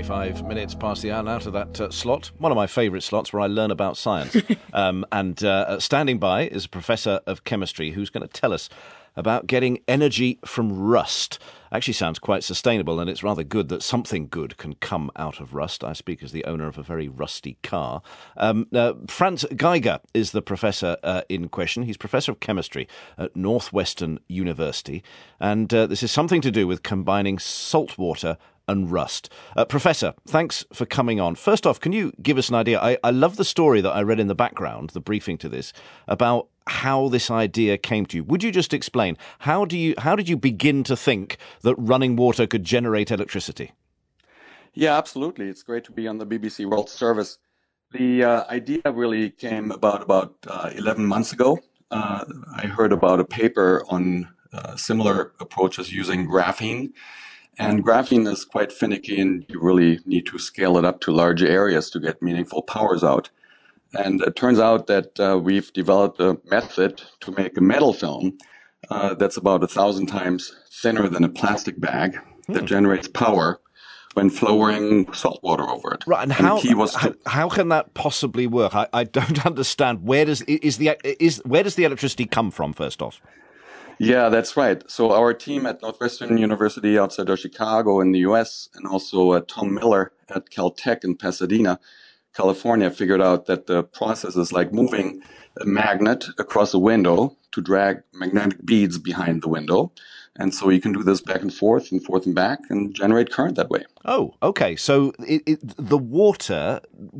25 minutes past the hour now to that slot, one of my favourite slots where I learn about science. Standing by is a professor of chemistry who's going to tell us about getting energy from rust. Actually sounds quite sustainable, and it's rather good that something good can come out of rust. I speak as the owner of a very rusty car. Franz Geiger is the professor in question. He's professor of chemistry at Northwestern University, and this is something to do with combining salt water and rust. Professor, thanks for coming on. First off, can you give us an idea? I love the story that I read in the background, the briefing to this, about how this idea came to you. Would you just explain, how did you begin to think that running water could generate electricity? Yeah, absolutely. It's great to be on the BBC World Service. The idea really came about 11 months ago. I heard about a paper on similar approaches using graphene. And graphene is quite finicky, and you really need to scale it up to large areas to get meaningful powers out. And it turns out that we've developed a method to make a metal film that's about 1,000 times thinner than a plastic bag that generates power when flowing salt water over it. Right, and how can that possibly work? I don't understand. Where does the electricity come from, first off? Yeah, that's right. So our team at Northwestern University outside of Chicago in the U.S. and also Tom Miller at Caltech in Pasadena, California, figured out that the process is like moving a magnet across a window to drag magnetic beads behind the window. And so you can do this back and forth and back and generate current that way. Oh, okay. So the water,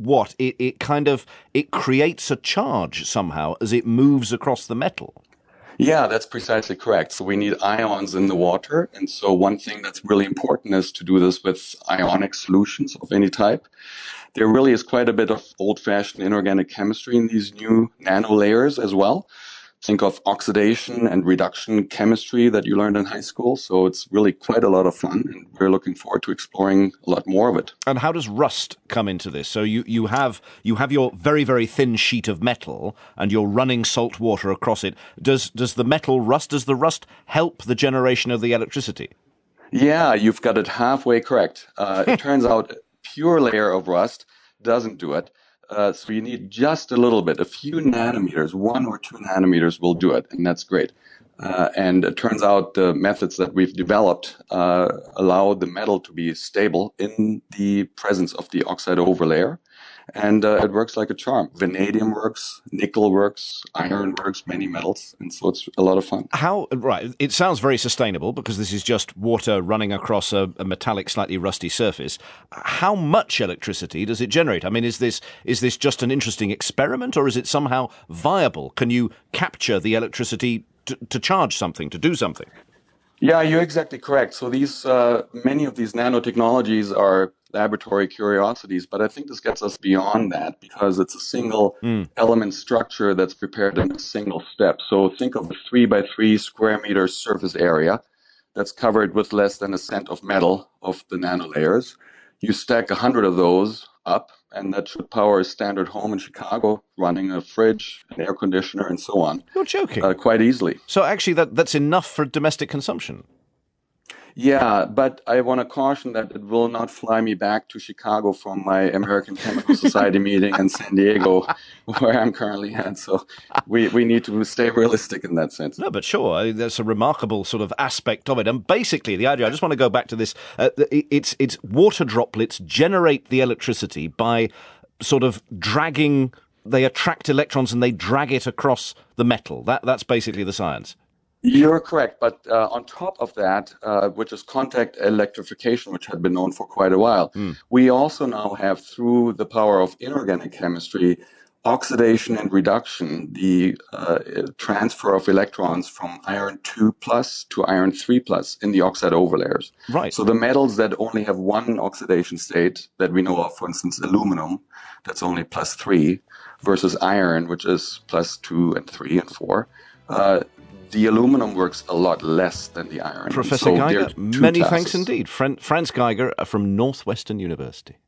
it creates a charge somehow as it moves across the metal. Yeah, that's precisely correct. So we need ions in the water. And so one thing that's really important is to do this with ionic solutions of any type. There really is quite a bit of old-fashioned inorganic chemistry in these new nanolayers as well. Think of oxidation and reduction chemistry that you learned in high school. So it's really quite a lot of fun, and we're looking forward to exploring a lot more of it. And how does rust come into this? So you have your very, very thin sheet of metal, and you're running salt water across it. Does the metal rust? Does the rust help the generation of the electricity? Yeah, you've got it halfway correct. It turns out a pure layer of rust doesn't do it. So you need just a little bit, a few nanometers, 1 or 2 nanometers will do it, and that's great. And it turns out the methods that we've developed allow the metal to be stable in the presence of the oxide overlayer. And it works like a charm. Vanadium works, nickel works, iron works, many metals. And so it's a lot of fun. Right. It sounds very sustainable because this is just water running across a metallic, slightly rusty surface. How much electricity does it generate? I mean, is this just an interesting experiment, or is it somehow viable? Can you capture the electricity to charge something, to do something? Yeah, you're exactly correct. So many of these nanotechnologies are laboratory curiosities, but I think this gets us beyond that because it's a single element structure that's prepared in a single step. So think of a 3 by 3 square meter surface area that's covered with less than a cent of metal of the nanolayers. You stack 100 of those up, and that should power a standard home in Chicago, running a fridge, an air conditioner, and so on. You're joking. Quite easily. So actually that's enough for domestic consumption? Yeah, but I want to caution that it will not fly me back to Chicago from my American Chemical Society meeting in San Diego, where I'm currently at. So we need to stay realistic in that sense. No, but sure, there's a remarkable sort of aspect of it. And basically, the idea, I just want to go back to this, it's water droplets generate the electricity by sort of dragging, they attract electrons and they drag it across the metal. That's basically the science. You're correct, but on top of that, which is contact electrification, which had been known for quite a while, we also now have, through the power of inorganic chemistry, oxidation and reduction, the transfer of electrons from iron 2 plus to iron 3 plus in the oxide overlayers. Right. So the metals that only have one oxidation state that we know of, for instance, aluminum, that's only plus 3, versus iron, which is plus 2 and 3 and 4, the aluminum works a lot less than the iron. Professor Geiger, many thanks indeed. Franz Geiger from Northwestern University.